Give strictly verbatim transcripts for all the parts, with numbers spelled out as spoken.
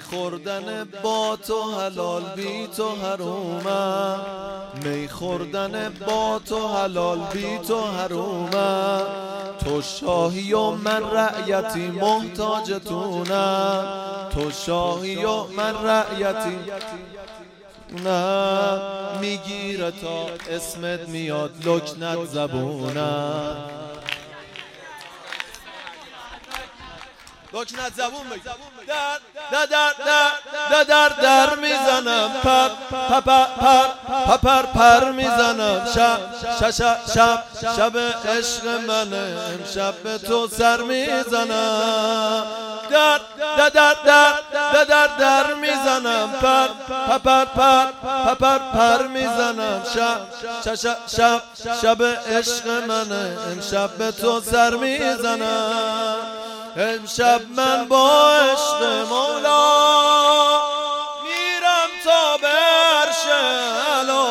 خوردن با تو حلال بی تو حرومم، می خوردن با تو حلال بی تو حرومم. تو شاهی و من رعیتی محتاجتونم، تو شاهی و من رعیتی نه. میگیره تا اسمت میاد لکنت زبونم، لکنت زبون بگی در در در در در در میزنم، پر پر پر پر پر پر میزنم. شب شب شب شب عشق منه، امشب به تو سر میزنم. در در در در در در میزنم، پر پر پر پر پر پر میزنم. شب شب شب شب عشق منه، امشب به تو سر میزنم. امشب من با عشق مولا میرم تا به عرش اعلا،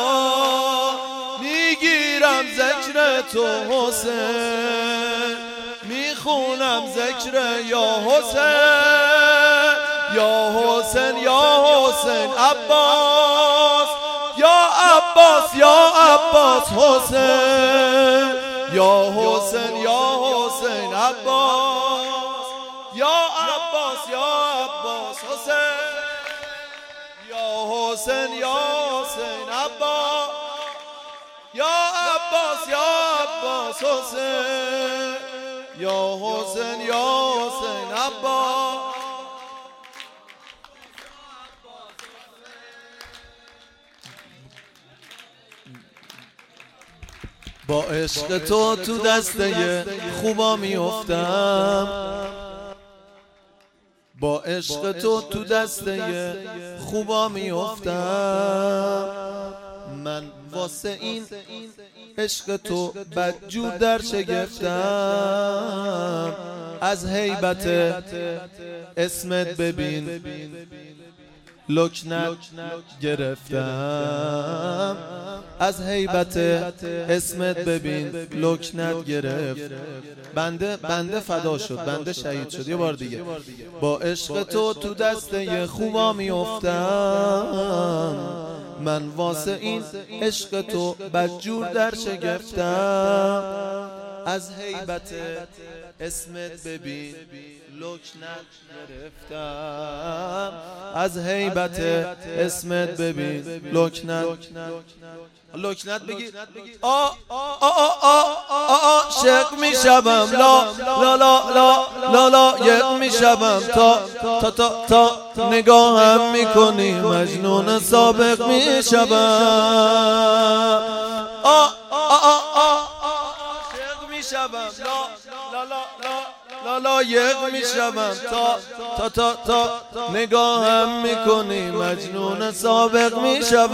میگیرم ذکر تو حسین، میخونم ذکر یا حسین، یا حسین یا حسین عباس، یا عباس یا عباس حسین، یا حسین یا حسین عباس، یا عباس یا عباس حسین، یا حسین یا حسین عباس، یا عباس یا عباس حسین، یا حسین یا حسین عباس. با عشق تو تو دسته خوبا میافتم، با عشق تو تو دسته خوبا میافتم. من واسه این عشق تو بدجور در شگفتم. از هیبت اسمت ببین لکنت گرفتم، از هیبت اسمت ببین لکنت گرفت. بنده بنده فدا شد، بنده شهید شد. یه بار دیگه با عشق تو تو دسته خوبا میافتم. من واسه این عشق تو بدجور در شگفتم. از هیبت اسمت ببین لکنت گرفتم، از هیبت اسمت ببین لکنت لکنت بگی آ آ آ آ آ عاشق میشم، لا لا لا لا لا لا یک میشم. تا تا تا تا نگاهم میکنی مجنون سابق میشم. آ آ آ آ عاشق میشم، لا لا لا لا لا یک میشم. تا تا تا تا نگاهم میکنی مجنون سابق میشم.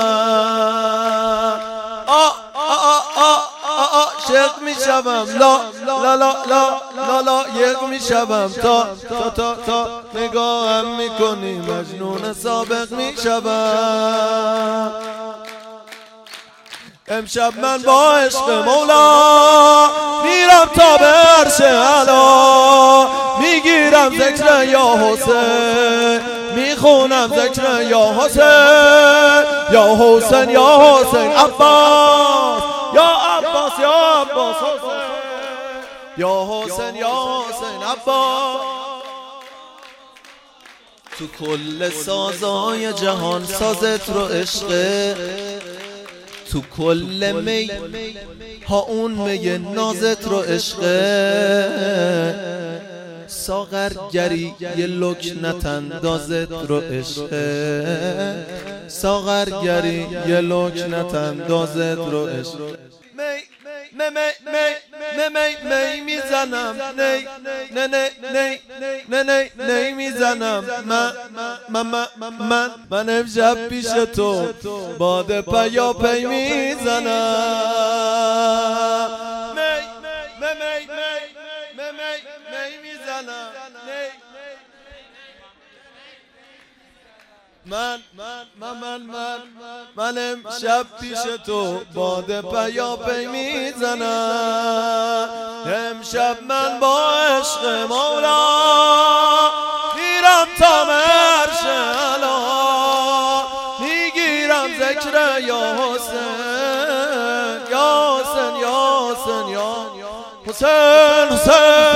آ آ آ آ عاشق میشم، لا لا لا لا لا لا یک میشم. تا تا تا تا نگاهم میکنی مجنون سابق میشم. امشب من با عشق مولا میرم تا به عرش اعلا، میگیرم ذکر یا حسین، میخونم ذکر یا حسین، یا حسین یا حسین عباس، یا عباس یا عباس حسین، یا حسین یا حسین عباس. تو کل سازای جهان سازت رو عشقه، تو کل می ها اون می نازت رو عشقه. ساغرگری یه لکنت اندازت رو عشقه، ساغرگری یه لکنت اندازت رو عشقه. می می می می می می میزنم، نی نه نه نه نه نه نه میزنم. من من من من امشب پیش تو باد پیا پی میزنم. می می می می می میزنم. من من من من من امشب پیش تو باد پیا پی میزنم. امشب من با عشق مولا میرم تا عرش ذکر یا حسین یا حسین یا حسین یا حسین حسین